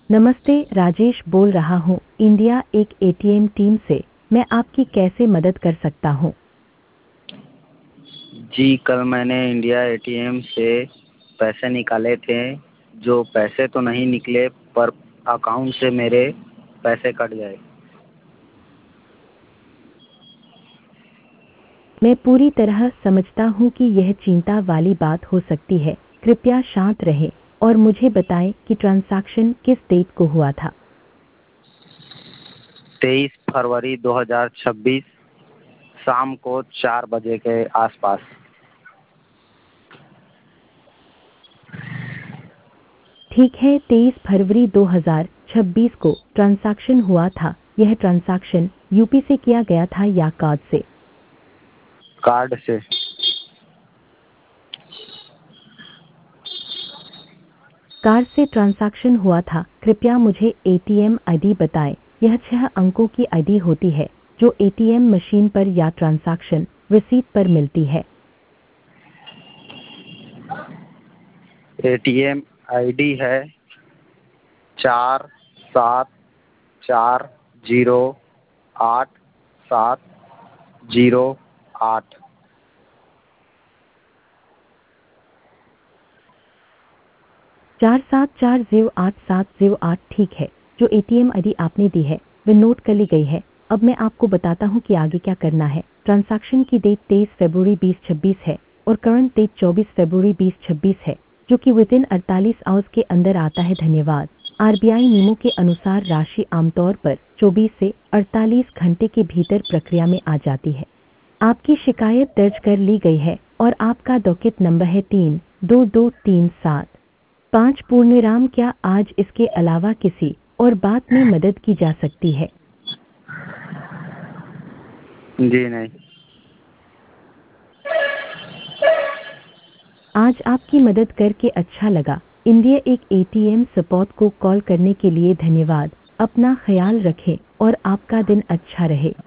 नमस्ते, राजेश बोल रहा हूँ इंडिया एक एटीएम टीम से। मैं आपकी कैसे मदद कर सकता हूँ? जी, कल मैंने इंडिया एटीएम से पैसे निकाले थे। जो पैसे तो नहीं निकले पर अकाउंट से मेरे पैसे कट गए। मैं पूरी तरह समझता हूँ कि यह चिंता वाली बात हो सकती है। कृपया शांत रहें और मुझे बताएं कि ट्रांजैक्शन किस डेट को हुआ था। 23 फरवरी 2026 शाम को 4 बजे के आसपास। ठीक है, 23 फरवरी 2026 को ट्रांजैक्शन हुआ था। यह ट्रांजैक्शन यूपी से किया गया था या कार्ड से? कार्ड से। कार्ड से ट्रांजैक्शन हुआ था। कृपया मुझे एटीएम आईडी बताएं। यह 6 अंकों की आईडी होती है जो एटीएम मशीन पर या ट्रांजैक्शन रिसीट पर मिलती है। एटीएम आईडी है 47408708। 47408708 ठीक है। जो एटीएम आईडी आपने दी है वह नोट कर ली गई है। अब मैं आपको बताता हूँ कि आगे क्या करना है। ट्रांजैक्शन की डेट 23 फरवरी 2026 है और करंट डेट 24 फरवरी 2026 है, जो कि विदिन 48 आवर्स के अंदर आता है। धन्यवाद। आरबीआई नियमों के अनुसार राशि आमतौर पर 24 से 48 घंटे के भीतर प्रक्रिया में आ जाती है। आपकी शिकायत दर्ज कर ली गई है और आपका डॉकेट नंबर है 32237 पूर्णविराम। क्या आज इसके अलावा किसी और बात में मदद की जा सकती है? जी नहीं। आज आपकी मदद करके अच्छा लगा। इंडिया एक एटीएम सपोर्ट को कॉल करने के लिए धन्यवाद। अपना ख्याल रखें और आपका दिन अच्छा रहे।